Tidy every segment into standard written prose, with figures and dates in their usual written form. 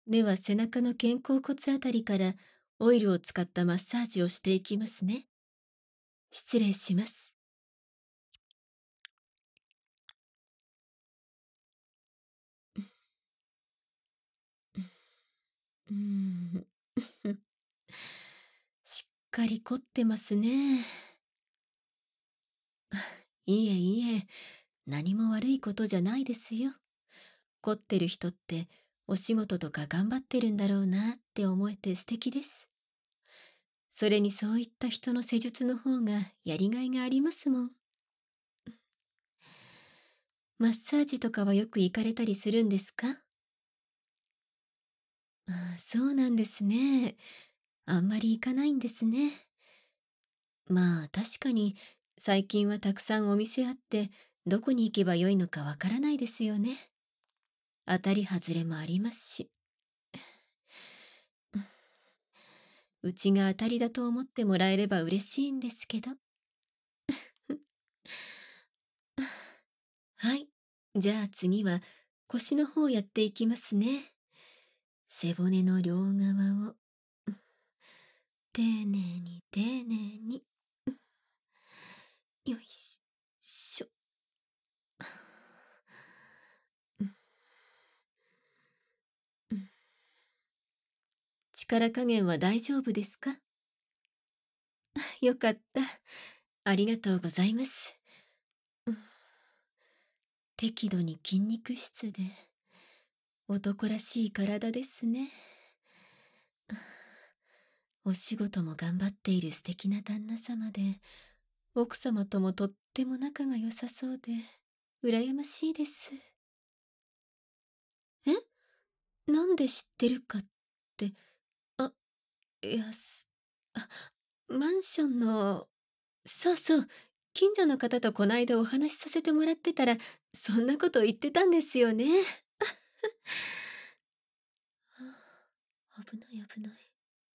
では背中の肩甲骨あたりからオイルを使ったマッサージをしていきますね。失礼します。うーん。しっかり凝ってますね。いえいえ、何も悪いことじゃないですよ。凝ってる人ってお仕事とか頑張ってるんだろうなって思えて素敵です。それにそういった人の施術の方がやりがいがありますもん。マッサージとかはよく行かれたりするんですか？ああ、そうなんですね。あんまり行かないんですね。まあ確かに最近はたくさんお店あってどこに行けばよいのかわからないですよね。当たり外れもありますし。うちが当たりだと思ってもらえれば嬉しいんですけど。はい。じゃあ次は腰の方やっていきますね。背骨の両側を丁寧に丁寧に。よいしょ。力加減は大丈夫ですか？よかった。ありがとうございます。適度に筋肉質で男らしい体ですね。お仕事も頑張っている素敵な旦那様で、奥様ともとっても仲が良さそうで、羨ましいです。なんで知ってるかって、あ、いや、あ、マンションの、そうそう、近所の方とこないだお話しさせてもらってたら、そんなこと言ってたんですよね。危ない危ない。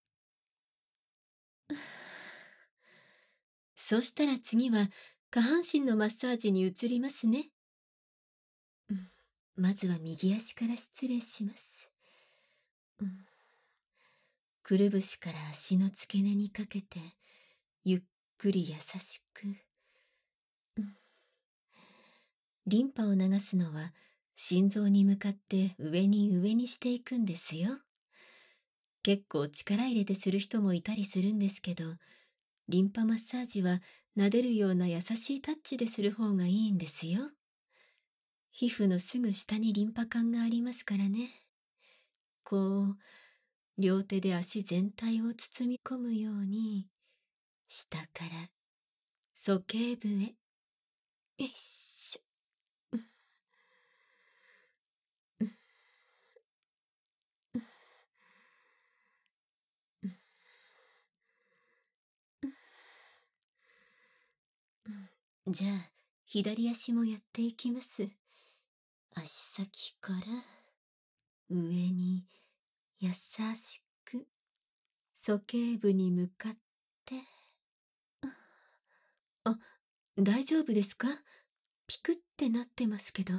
そしたら次は下半身のマッサージに移りますね。うん、まずは右足から失礼します。うん、くるぶしから足の付け根にかけて、ゆっくり優しく。うん、リンパを流すのは心臓に向かって上に上にしていくんですよ。結構力入れてする人もいたりするんですけど、リンパマッサージは撫でるような優しいタッチでする方がいいんですよ。皮膚のすぐ下にリンパ管がありますからね。こう、両手で足全体を包み込むように、下から鼠径部へ。よいしょ。うんうんうんうん、じゃあ、左足もやっていきます。足先から上に優しく鼠径部に向かって。あ、大丈夫ですか？ピクってなってますけど。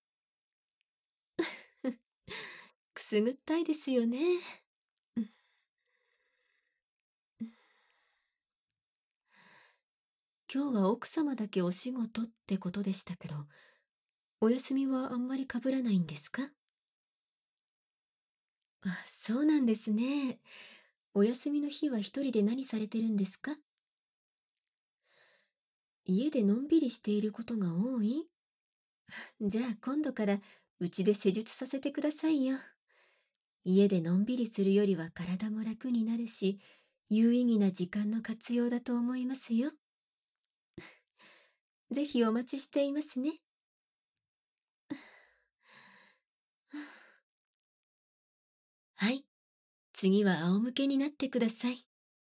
くすぐったいですよね。うんうん、今日は奥様だけお仕事ってことでしたけど、お休みはあんまり被らないんですか？あ、そうなんですね。お休みの日は一人で何されてるんですか？家でのんびりしていることが多い？じゃあ今度からうちで施術させてくださいよ。家でのんびりするよりは体も楽になるし、有意義な時間の活用だと思いますよ。ぜひお待ちしていますね。はい、次は仰向けになってください。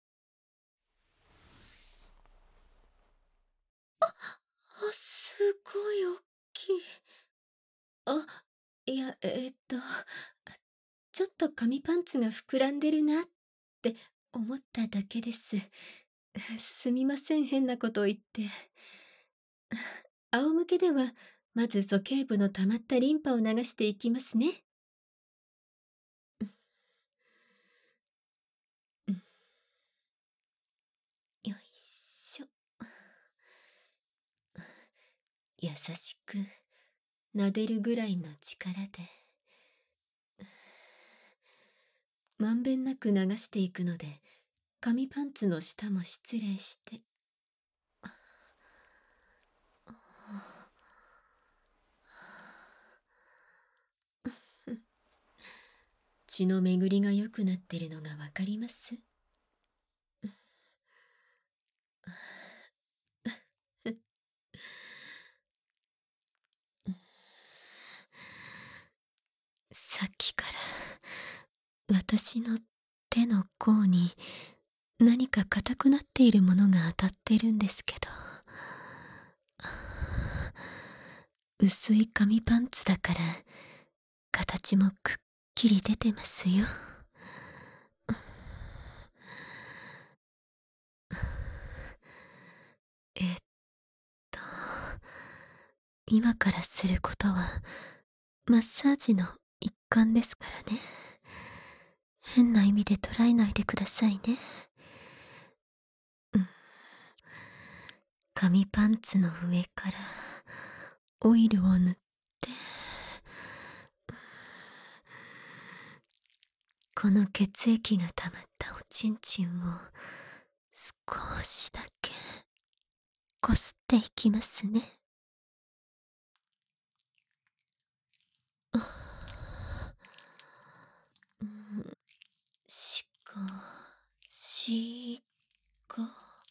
あ、すごい大きい。あ、いや、ちょっと紙パンツが膨らんでるなって思っただけです。すみません、変なこと言って。仰向けでは、まず鼠径部の溜まったリンパを流していきますね。 優しく撫でるぐらいの力でまんべんなく流していくので、紙パンツの下も失礼して。血の巡りが良くなってるのがわかります。さっきから私の手の甲に何か硬くなっているものが当たってるんですけど、薄い紙パンツだから形もくっきり出てますよ。えっと今からすることはマッサージの一環ですからね。変な意味で捉えないでくださいね。紙パンツの上からオイルを塗って、この血液が溜まったおちんちんを少しだけこすっていきますね。しこしこ、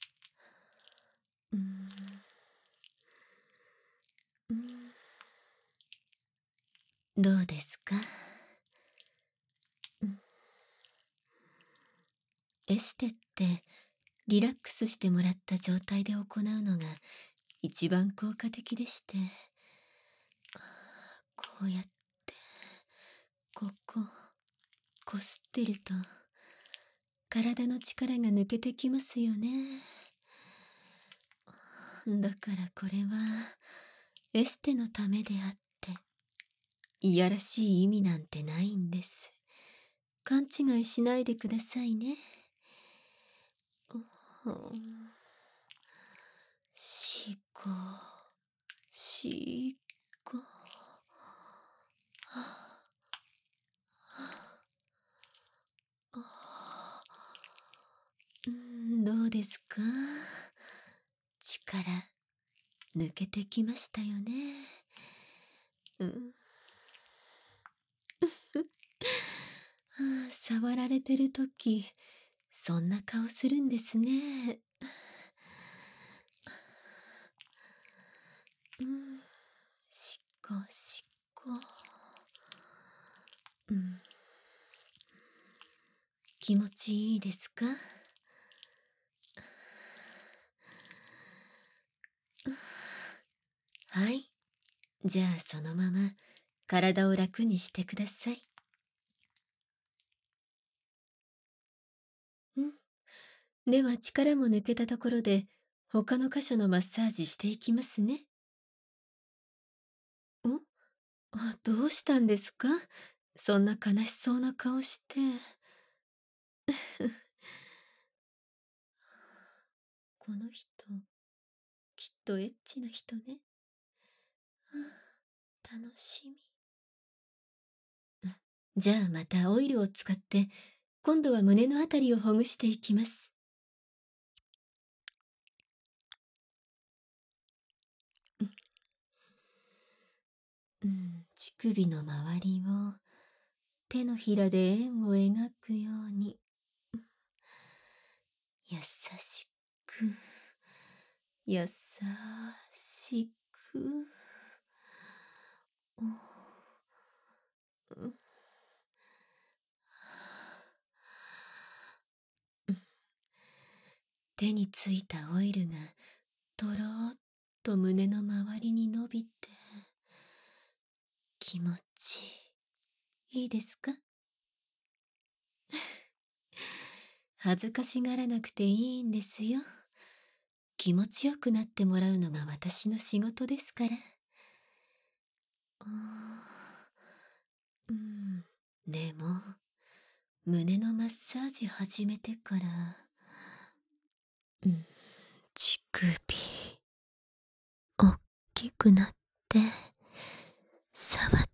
どうですか？エステってリラックスしてもらった状態で行うのが一番効果的でして、こうやってここすってると体の力が抜けてきますよね。だからこれはエステのためであって、いやらしい意味なんてないんです。勘違いしないでくださいね。しこしこ、どうですか？力抜けてきましたよね。触られてるときそんな顔するんですね。しこしこ、気持ちいいですか？はい、じゃあそのまま体を楽にしてください。では力も抜けたところで他の箇所のマッサージしていきますね。どうしたんですか？そんな悲しそうな顔して。この人きっとエッチな人ね。楽しみ。じゃあまたオイルを使って今度は胸のあたりをほぐしていきます。乳首の周りを手のひらで円を描くように、優しく優しく。手についたオイルがとろーっと胸の周りに伸びて、気持ちいいですか？恥ずかしがらなくていいんですよ。気持ちよくなってもらうのが私の仕事ですから。でも胸のマッサージ始めてから、乳首おっきくなって、触っ